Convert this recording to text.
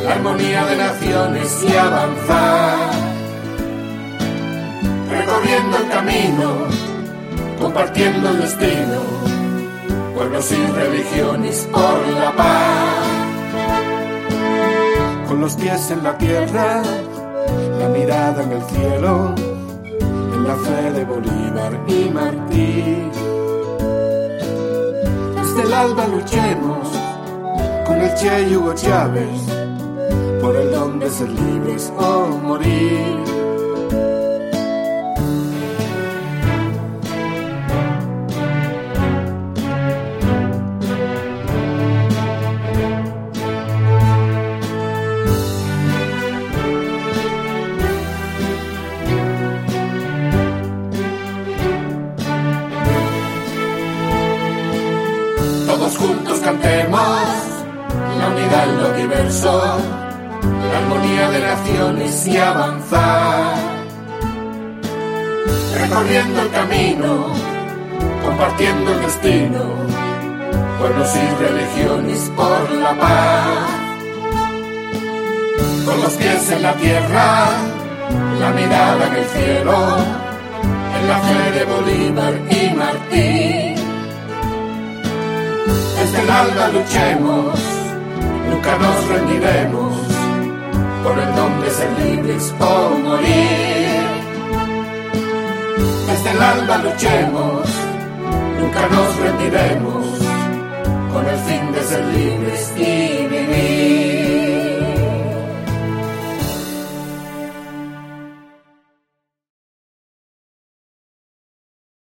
la armonía de naciones y avanzar, recorriendo el camino, compartiendo el destino, pueblos y religiones por la paz. Con los pies en la tierra, la mirada en el cielo, en la fe de Bolívar y Martí. Desde el alba luchemos con el Che y Hugo Chávez por el don de ser libres o morir. Todos juntos cantemos la unidad en lo diverso, la armonía de naciones y avanzar, recorriendo el camino, compartiendo el destino, pueblos y religiones por la paz. Con los pies en la tierra, la mirada en el cielo, en la fe de Bolívar y Martí. Desde el alba luchemos, nunca nos rendiremos, por el don de ser libres o morir. Desde el alba luchemos, nunca nos rendiremos, con el fin de ser libres y